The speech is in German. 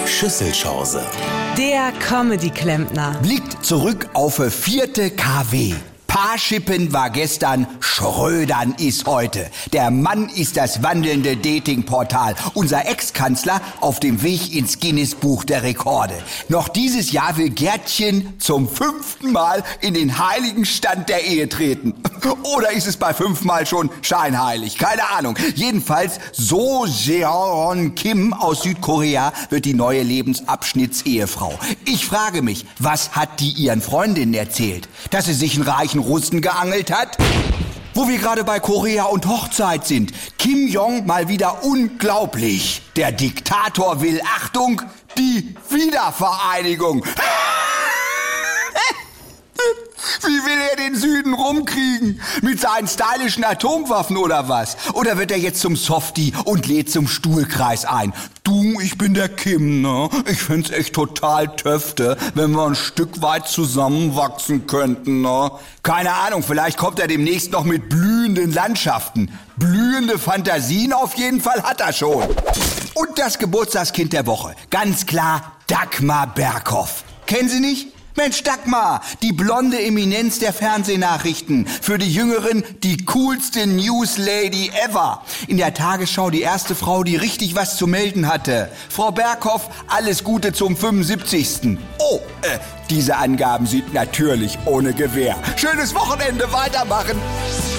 Schüsselchance. Der Comedy-Klempner. Blickt zurück auf 4. KW. Paarschippen war gestern, Schrödern ist heute. Der Mann ist das wandelnde Datingportal. Unser Ex-Kanzler auf dem Weg ins Guinness-Buch der Rekorde. Noch dieses Jahr will Gärtchen zum 5. Mal in den heiligen Stand der Ehe treten. Oder ist es bei 5 Mal schon scheinheilig? Keine Ahnung. Jedenfalls, So Jeon Kim aus Südkorea wird die neue Lebensabschnittsehefrau. Ich frage mich, was hat die ihren Freundinnen erzählt? Dass sie sich einen reichen Russen geangelt hat? Wo wir gerade bei Korea und Hochzeit sind. Kim Jong mal wieder unglaublich. Der Diktator will, Achtung, die Wiedervereinigung. Wie will er den Süden rumkriegen? Mit seinen stylischen Atomwaffen oder was? Oder wird er jetzt zum Softie und lädt zum Stuhlkreis ein? Du, ich bin der Kim, ne? Ich find's echt total töfte, wenn wir ein Stück weit zusammenwachsen könnten, ne? Keine Ahnung, vielleicht kommt er demnächst noch mit blühenden Landschaften. Blühende Fantasien auf jeden Fall hat er schon. Und das Geburtstagskind der Woche. Ganz klar Dagmar Berghoff. Kennen Sie nicht? Mensch, Dagmar, die blonde Eminenz der Fernsehnachrichten. Für die Jüngeren die coolste Newslady ever. In der Tagesschau die erste Frau, die richtig was zu melden hatte. Frau Berghoff, alles Gute zum 75. Oh, diese Angaben sind natürlich ohne Gewähr. Schönes Wochenende, weitermachen.